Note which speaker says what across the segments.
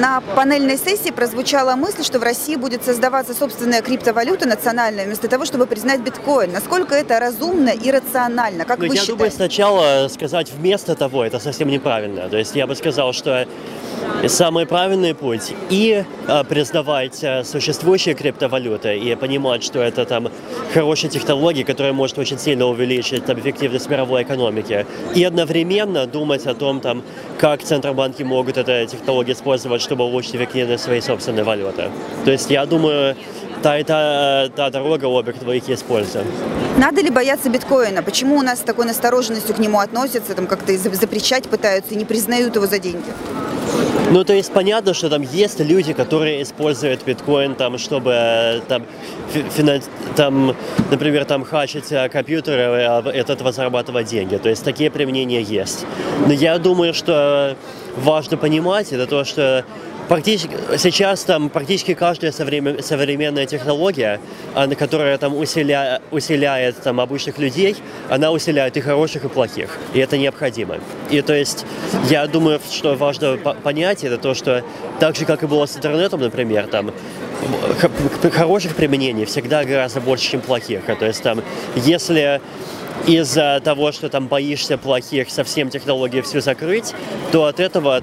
Speaker 1: На панельной сессии прозвучала мысль, что в России будет создаваться собственная криптовалюта национальная, вместо того, чтобы признать биткоин. Насколько это разумно и рационально? Как вы считаете?
Speaker 2: Я думаю, сначала сказать вместо того, это совсем неправильно. То есть я бы сказал, что самый правильный путь и признавать существующие криптовалюты и понимать, что это там хорошие технологии, которые может очень сильно увеличить там эффективность мировой экономики, и одновременно думать о том, там, как центробанки могут эту технологию использовать, чтобы улучшить эффективность своей собственной валюты. То есть я думаю, та дорога, обе двоих есть польза.
Speaker 1: Надо ли бояться биткоина? Почему у нас с такой настороженностью к нему относятся, там как-то запрещать пытаются и не признают его за деньги?
Speaker 2: Ну, то есть понятно, что там есть люди, которые используют биткоин, там, чтобы, например, хачить компьютеры, и от этого зарабатывать деньги. То есть такие применения есть. Но я думаю, что важно понимать, это то, что сейчас практически каждая современная технология, которая усиляет обычных людей, она усиляет и хороших, и плохих. И это необходимо. И то есть я думаю, что важно понять, это то, что так же, как и было с интернетом, например, хороших применений всегда гораздо больше, чем плохих. То есть если из-за того, что боишься плохих, совсем технологии всю закрыть, то от этого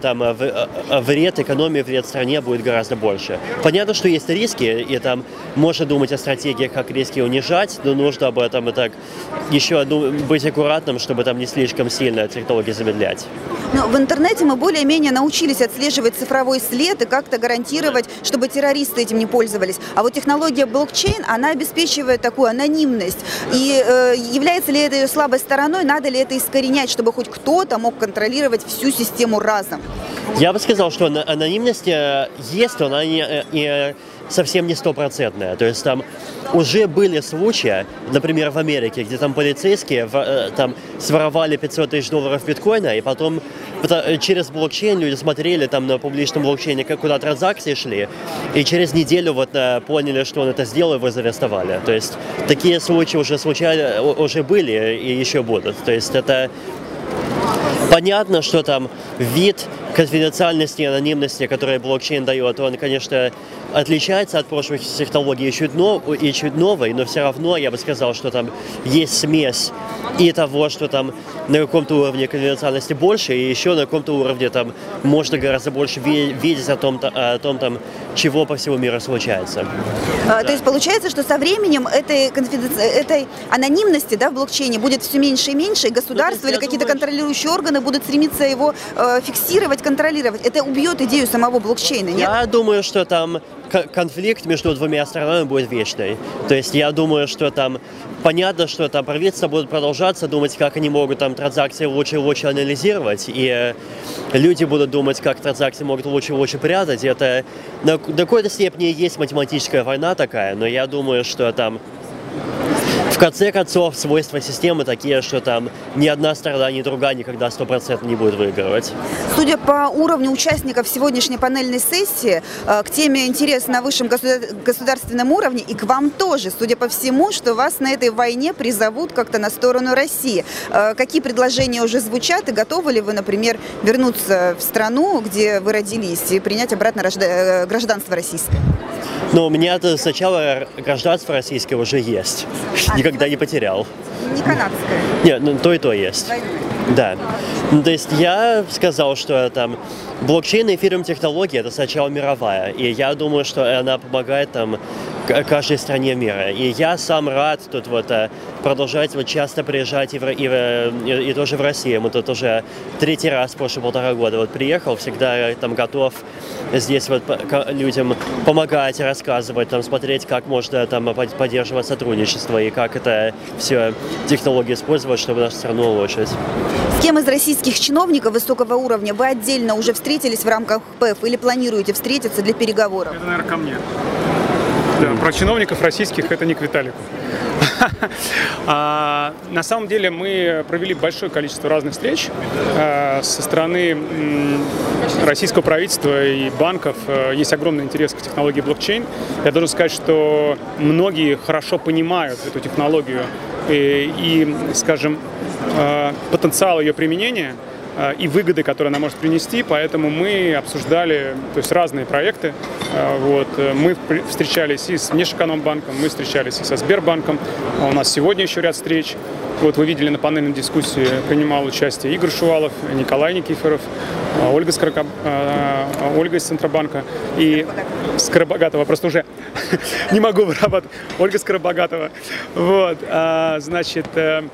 Speaker 2: вред экономии, вред стране будет гораздо больше. Понятно, что есть риски, и можно думать о стратегиях, как риски унижать, но нужно об этом еще быть аккуратным, чтобы не слишком сильно технологии замедлять.
Speaker 1: Но в интернете мы более-менее научились отслеживать цифровой след и как-то гарантировать, чтобы террористы этим не пользовались. А вот технология блокчейн, она обеспечивает такую анонимность. И является ли это ее слабой стороной, надо ли это искоренять, чтобы хоть кто-то мог контролировать всю систему разом?
Speaker 2: Я бы сказал, что анонимность есть, но она не совсем не стопроцентная. То есть уже были случаи, например, в Америке, где полицейские своровали $500 000 биткоина, и потом через блокчейн люди смотрели на публичном блокчейне, куда транзакции шли, и через неделю поняли, что он это сделал, и его арестовали. То есть такие случаи уже были и еще будут. То есть это понятно, что вид конфиденциальности и анонимности, который блокчейн дает, он, конечно, отличается от прошлых технологий и чуть новый, но все равно я бы сказал, что есть смесь и того, что на каком-то уровне конфиденциальности больше, и еще на каком-то уровне можно гораздо больше видеть о том, чего по всему миру случается.
Speaker 1: То есть получается, что со временем этой анонимности в блокчейне будет все меньше и меньше, и государство или какие-то контролирующие органы будут стремиться его фиксировать, контролировать. Это убьет идею самого блокчейна, нет?
Speaker 2: Я думаю, что конфликт между двумя сторонами будет вечный. То есть я думаю, что понятно, что правительства будут продолжаться думать, как они могут транзакции лучше и лучше анализировать, и люди будут думать, как транзакции могут лучше и лучше прятать. Это на какой-то степени есть математическая война такая, но я думаю, что в конце концов свойства системы такие, что ни одна сторона, ни другая никогда 100% не будет выигрывать.
Speaker 1: Судя по уровню участников сегодняшней панельной сессии, к теме интерес на высшем государственном уровне и к вам тоже, судя по всему, что вас на этой войне призовут как-то на сторону России. Какие предложения уже звучат и готовы ли вы, например, вернуться в страну, где вы родились, и принять обратно гражданство российское?
Speaker 2: Ну, у меня сначала гражданство российское уже есть. Никогда не потерял.
Speaker 1: Не канадское?
Speaker 2: Нет, то и то есть. Да. То есть я сказал, что блокчейн и эфириум-технология – это сначала мировая. И я думаю, что она помогает каждой стране мира. И я сам рад тут продолжать часто приезжать и тоже в Россию. Мы тут уже 3-й раз в прошлые 1,5 года приехал, всегда готов здесь людям помогать, рассказывать, смотреть, как можно поддерживать сотрудничество и как это все технологии использовать, чтобы нашу страну улучшить.
Speaker 1: С кем из российских чиновников высокого уровня вы отдельно уже встретились в рамках ПЭФ или планируете встретиться для переговоров?
Speaker 3: Это, наверное, ко мне. Да, про чиновников российских это не к Виталику. На самом деле мы провели большое количество разных встреч со стороны российского правительства и банков. Есть огромный интерес к технологии блокчейн. Я должен сказать, что многие хорошо понимают эту технологию и скажем, потенциал ее применения. и выгоды, которые она может принести, поэтому мы обсуждали, то есть, разные проекты. Вот. Мы встречались и с Внешэкономбанком, мы встречались и со Сбербанком. У нас сегодня еще ряд встреч. Вот вы видели на панельной дискуссии, принимал участие Игорь Шувалов, Николай Никифоров, Ольга из Центробанка и Скоробогатова. Просто уже не могу вырабатывать. Ольга Скоробогатова. Вот. Значит,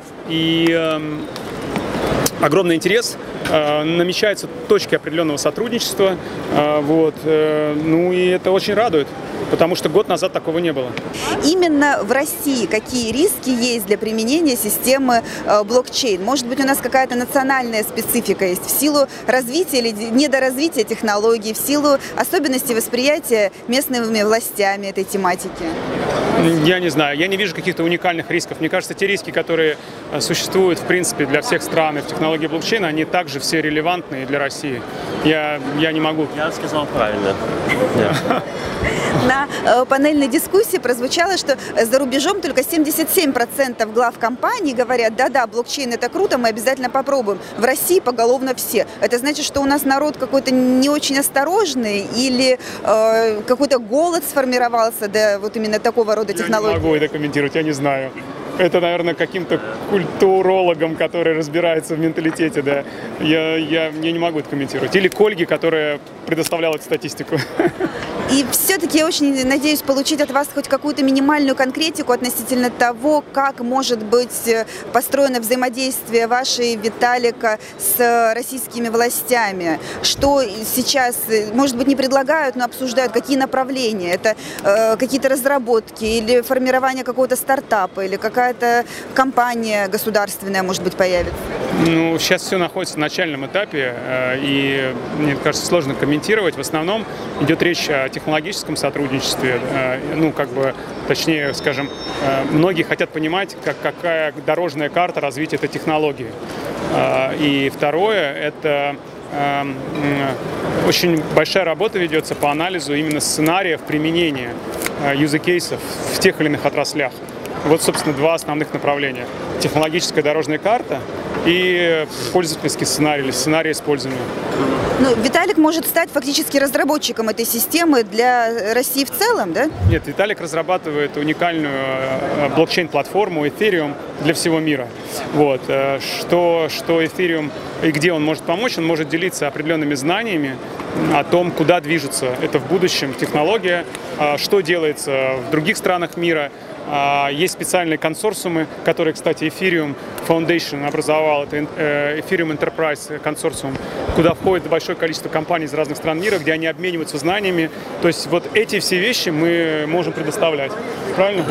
Speaker 3: огромный интерес. Намечаются точки определенного сотрудничества. Вот. Ну и это очень радует, потому что год назад такого не было.
Speaker 1: Именно в России какие риски есть для применения системы блокчейн? Может быть, у нас какая-то национальная специфика есть в силу развития или недоразвития технологий, в силу особенностей восприятия местными властями этой тематики?
Speaker 3: Я не знаю, я не вижу каких-то уникальных рисков. Мне кажется, те риски, которые существуют, в принципе, для всех стран и в технологии блокчейна, они также все релевантны и для России. Я не могу.
Speaker 2: Я сказал правильно.
Speaker 1: На панельной дискуссии прозвучало, что за рубежом только 77% глав компаний говорят: да-да, блокчейн это круто, мы обязательно попробуем. В России поголовно все. Это значит, что у нас народ какой-то не очень осторожный или какой-то голод сформировался до вот именно такого рода технологий?
Speaker 3: Я не могу это комментировать, я не знаю. Это, наверное, каким-то культурологом, который разбирается в менталитете, да. Я не могу это комментировать. Или к Ольге, которая предоставляла эту статистику.
Speaker 1: И все-таки я очень надеюсь получить от вас хоть какую-то минимальную конкретику относительно того, как может быть построено взаимодействие вашей, Виталика, с российскими властями. Что сейчас, может быть, не предлагают, но обсуждают, какие направления. Это какие-то разработки или формирование какого-то стартапа, или какая-то компания государственная, может быть, появится?
Speaker 3: Ну, сейчас все находится в начальном этапе, и, мне кажется, сложно комментировать. В основном идет речь о технологическом сотрудничестве. Ну, как бы, точнее, скажем, многие хотят понимать, какая дорожная карта развития этой технологии. И второе, это очень большая работа ведется по анализу именно сценариев применения юзер-кейсов в тех или иных отраслях. Вот, собственно, два основных направления. Технологическая дорожная карта и пользовательский сценарий или сценарий использования.
Speaker 1: Ну, Виталик может стать фактически разработчиком этой системы для России в целом, да?
Speaker 3: Нет, Виталик разрабатывает уникальную блокчейн-платформу Ethereum для всего мира. Вот. Что Ethereum и где он может помочь, он может делиться определенными знаниями о том, куда движется это в будущем технология, что делается в других странах мира. Есть специальные консорциумы, которые, кстати, Ethereum Foundation образовал, это Ethereum Enterprise консорциум, куда входит большое количество компаний из разных стран мира, где они обмениваются знаниями. То есть вот эти все вещи мы можем предоставлять. Правильно?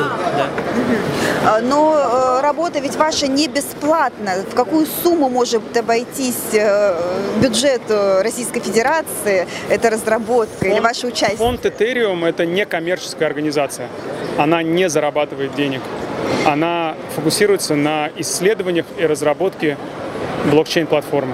Speaker 1: Да. Но работа ведь ваша не бесплатна. В какую сумму может обойтись бюджет Российской Федерации, эта разработка или ваше участие?
Speaker 3: Фонд Ethereum – это не коммерческая организация. Она не зарабатывает денег. Она фокусируется на исследованиях и разработке блокчейн-платформы.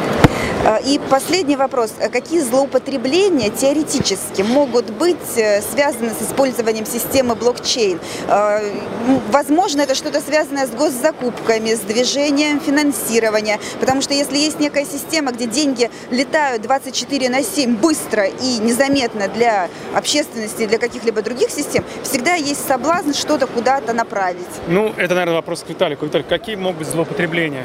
Speaker 1: И последний вопрос. Какие злоупотребления теоретически могут быть связаны с использованием системы блокчейн? Возможно, это что-то связанное с госзакупками, с движением финансирования. Потому что если есть некая система, где деньги летают 24/7 быстро и незаметно для общественности и для каких-либо других систем, всегда есть соблазн что-то куда-то направить.
Speaker 3: Ну, это, наверное, вопрос к Виталику. Виталик, какие могут быть злоупотребления?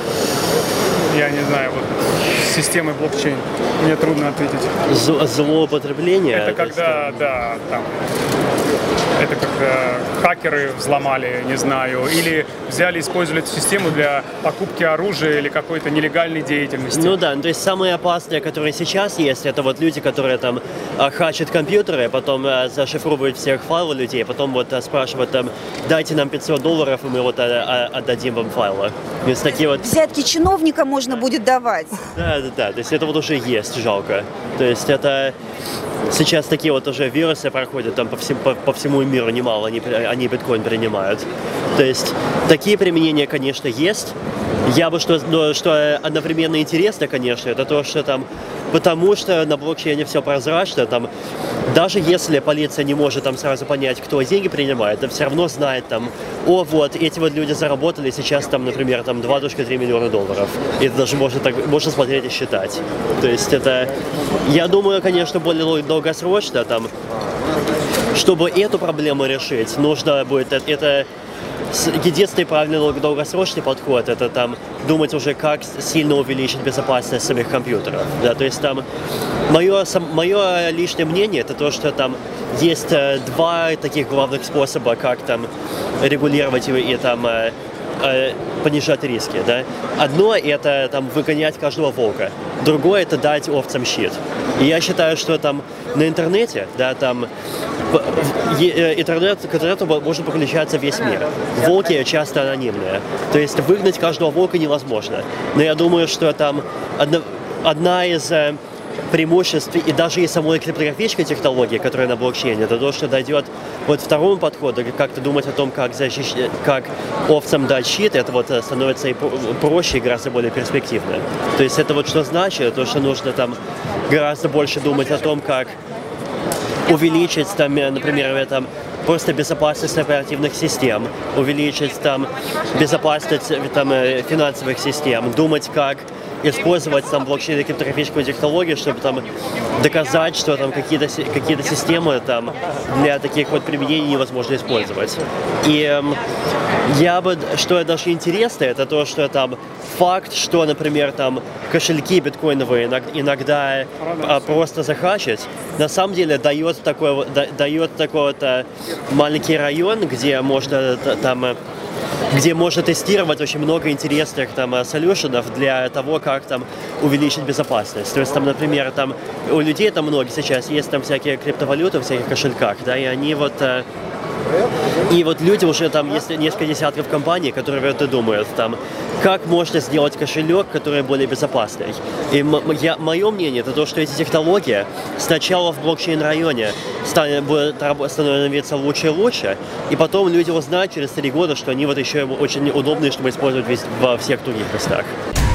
Speaker 3: Я не знаю, вот системы блокчейн. Мне трудно ответить.
Speaker 2: Злоупотребление?
Speaker 3: Это когда, да, там, это когда хакеры взломали, не знаю, или взяли, использовали эту систему для покупки оружия или какой-то нелегальной деятельности.
Speaker 2: Ну да, то есть самые опасные, которые сейчас есть, это вот люди, которые там хачат компьютеры, потом зашифровывают всех файлов людей, потом вот спрашивают там: дайте нам $500, и мы вот отдадим вам файлы. То есть такие вот...
Speaker 1: Взятки чиновника можно будет давать.
Speaker 2: Да, то есть это вот уже есть жалко. То есть это... сейчас такие вот уже вирусы проходят там по всему миру немало, они биткоин принимают. То есть такие применения, конечно, есть. Я бы что одновременно интересно, конечно, это то, что там, потому что на блокчейне все прозрачно, там, даже если полиция не может там сразу понять, кто деньги принимает, то все равно знает там, вот эти вот люди заработали сейчас там, например, там 2,3 миллиона долларов. И это даже можно смотреть и считать. То есть это, я думаю, конечно, более долгосрочно там, чтобы эту проблему решить, нужно будет это единственный правильный долгосрочный подход — это там думать уже, как сильно увеличить безопасность самих компьютеров. Да, то есть там мое личное мнение — это то, что там есть два таких главных способа, как там регулировать и там понижать риски. Да? Одно — это там выгонять каждого волка, другое — это дать овцам щит. И я считаю, что там на интернете, да, там к интернету может подключаться весь мир. Волки часто анонимные. То есть выгнать каждого волка невозможно. Но я думаю, что там одна из преимуществ и даже и самой криптографической технологии, которая на блокчейне, это то, что дойдет вот второму подходу, как-то думать о том, как овцам дать щит, это вот становится и проще, и гораздо более перспективно. То есть это вот что значит, то, что нужно там гораздо больше думать о том, как увеличить там, например, там просто безопасность оперативных систем, увеличить там безопасность там финансовых систем, думать, как использовать там блокчейн и криптографическую технологию, чтобы там доказать, что там какие-то системы там для таких вот применений невозможно использовать. И что даже интересно, это то, что там факт, что, например, там кошельки биткоиновые иногда просто захачить, на самом деле дает такой вот маленький район, где можно тестировать очень много интересных там солюшенов для того, как там увеличить безопасность. То есть там, например, там у людей там многие сейчас есть там всякие криптовалюты в всяких кошельках, да, и они вот люди уже там есть несколько десятков компаний, которые вот и думают там, как можно сделать кошелек, который более безопасный. И мое мнение это то, что эти технологии сначала в блокчейн-районе будут становиться лучше и лучше, и потом люди узнают через 3 года, что они вот еще очень удобные, чтобы использовать во всех других местах.